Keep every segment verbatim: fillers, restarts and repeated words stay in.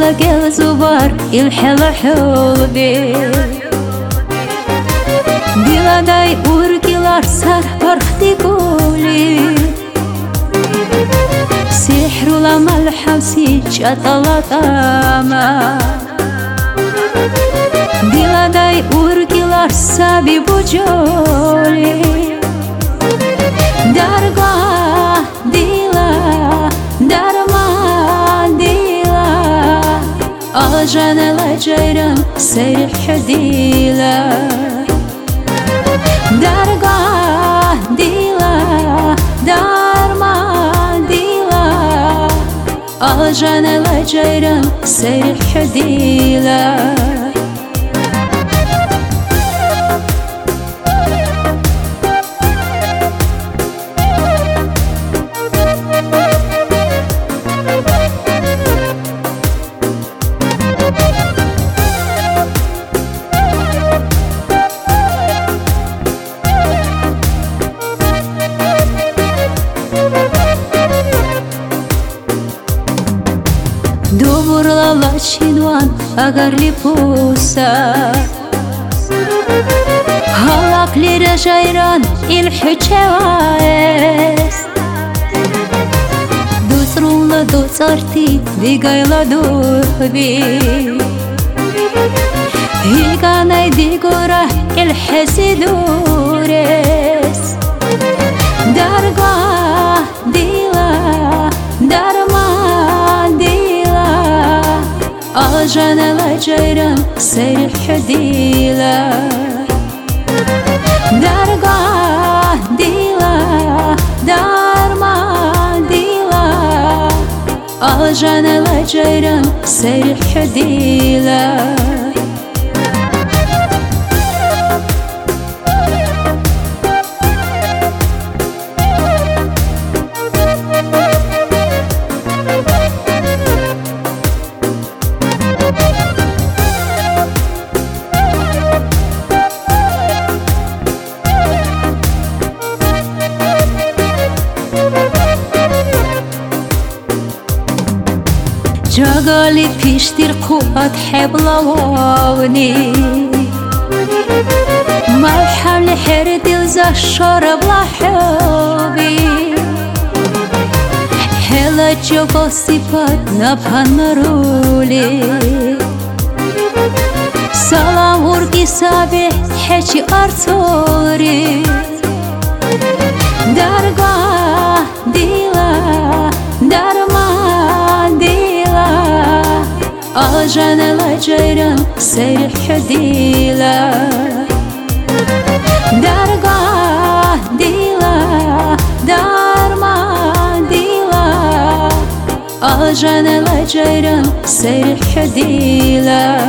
Dila gelzu var ilhela hülbi Dila day urgilar sar barxti guli Sihrula malhamsi çatalatama Dila day urgilar sabi bujoli Dargah dila darma dila Aljanela ceyran serih dila Dargah dila darma dila Aljanela ceyran serih dila Dovurla çinvan agarli pusa Halak lira jayran ilhüçevaes Duzrunla duzarti digayla duhbi Hilganay digora ilhesidures Dargah dila darma Aljanela ceyran serih dila Dargah dila darma dila Aljanela ceyran serih dila Jagali piştir kuat heblavani Malham her dil za şarab lahabi Hela jogo sifat nabhanaruli Salam urgi sabih heçi artori Dargah dila darma Aljanela ceyran serih dila Dargah dila darma dila Aljanela ceyran serih dila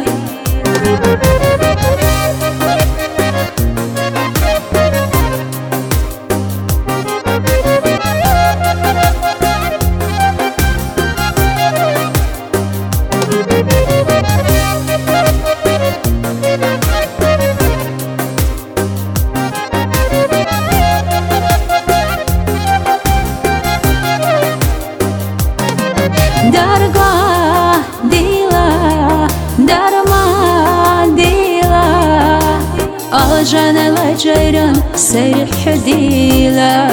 Dargah dila darma dila Aljanela ceyran serih dila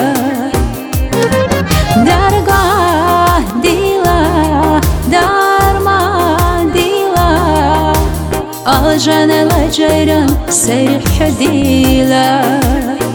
Dargah dila darma dila Aljanela ceyran serih dila